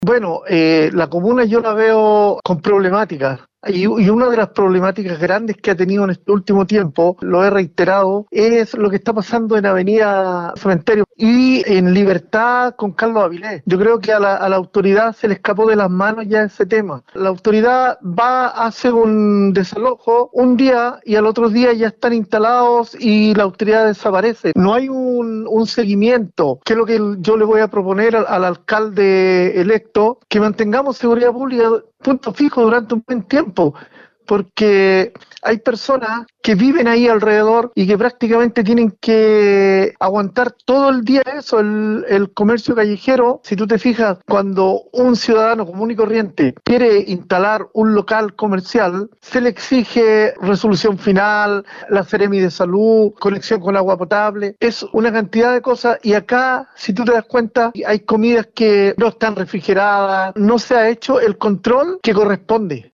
Bueno, la comuna yo la veo con problemáticas. Y una de las problemáticas grandes que ha tenido en este último tiempo, lo he reiterado, es lo que está pasando en Avenida Cementerio y en Libertad con Carlos Avilés. Yo creo que a la autoridad se le escapó de las manos ya ese tema. La autoridad va a hacer un desalojo un día y al otro día ya están instalados y la autoridad desaparece. No hay un seguimiento, que es lo que yo le voy a proponer al alcalde electo, que mantengamos seguridad pública punto fijo durante un buen tiempo, porque hay personas que viven ahí alrededor y que prácticamente tienen que aguantar todo el día eso, el comercio callejero. Si tú te fijas, cuando un ciudadano común y corriente quiere instalar un local comercial, se le exige resolución final, la Seremi de Salud, conexión con agua potable, es una cantidad de cosas. Y acá, si tú te das cuenta, hay comidas que no están refrigeradas, no se ha hecho el control que corresponde.